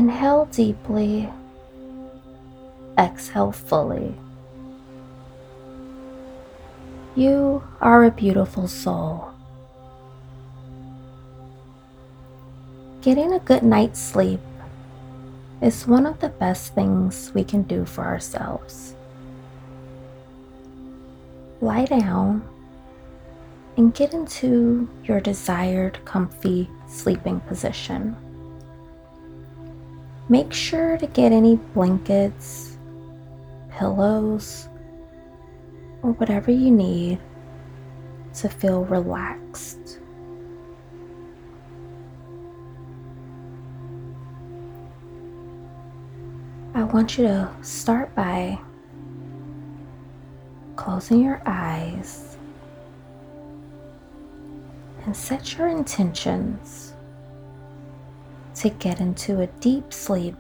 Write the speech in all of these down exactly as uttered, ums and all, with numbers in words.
Inhale deeply, exhale fully. You are a beautiful soul. Getting a good night's sleep is one of the best things we can do for ourselves. Lie down and get into your desired comfy sleeping position. Make sure to get any blankets, pillows, or whatever you need to feel relaxed. I want you to start by closing your eyes and set your intentions to get into a deep sleep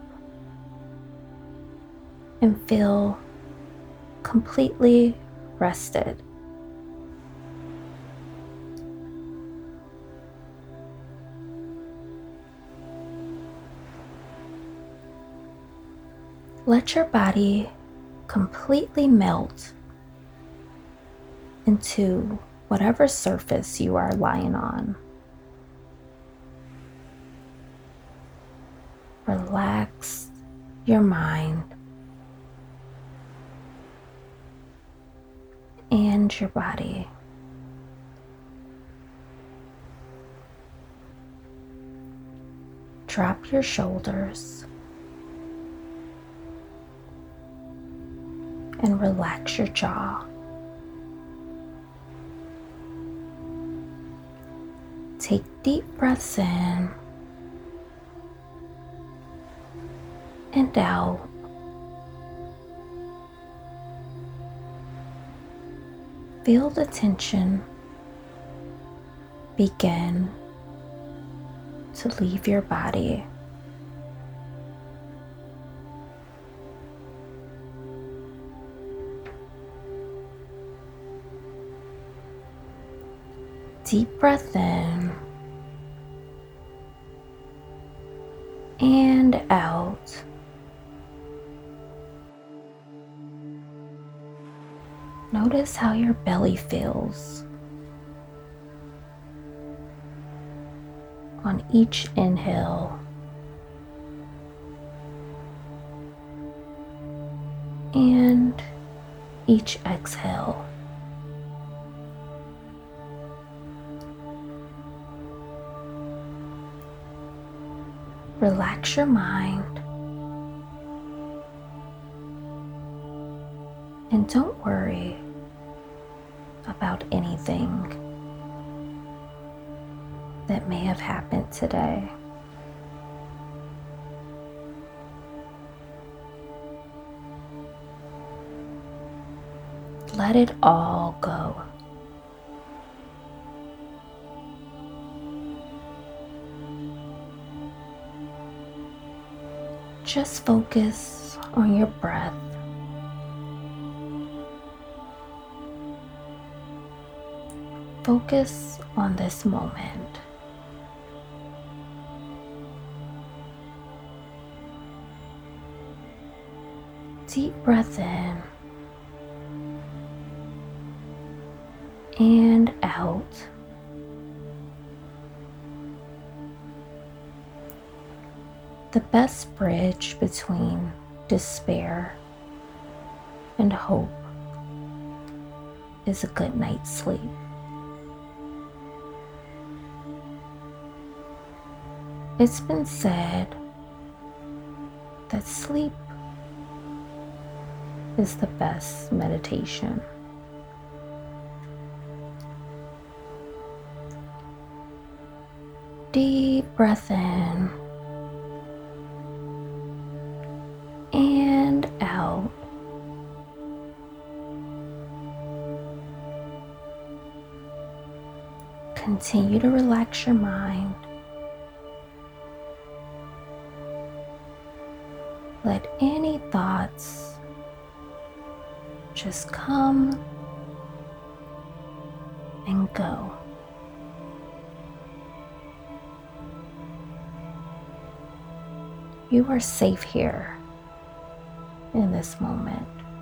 and feel completely rested. Let your body completely melt into whatever surface you are lying on. Relax your mind and your body. Drop your shoulders and relax your jaw. Take deep breaths in and out. Feel the tension begin to leave your body. Deep breath in and out. Notice how your belly feels on each inhale and each exhale. Relax your mind and don't worry about anything that may have happened today. Let it all go. Just focus on your breath. Focus on this moment. Deep breath in and out. The best bridge between despair and hope is a good night's sleep. It's been said that sleep is the best meditation. Deep breath in and out. Continue to relax your mind. Let any thoughts just come and go. You are safe here in this moment.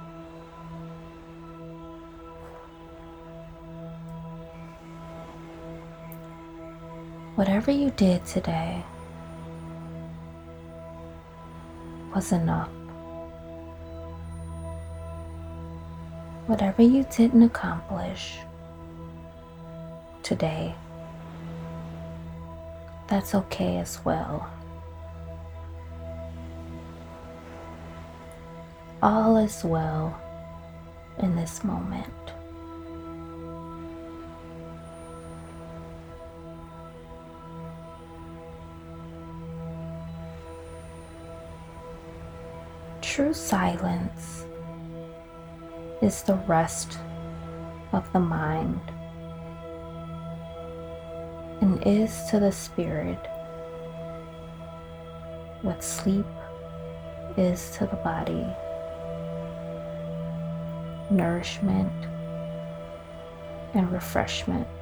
Whatever you did today was enough. Whatever you didn't accomplish today, that's okay as well. All is well in this moment. True silence is the rest of the mind and is to the spirit what sleep is to the body. Nourishment and refreshment.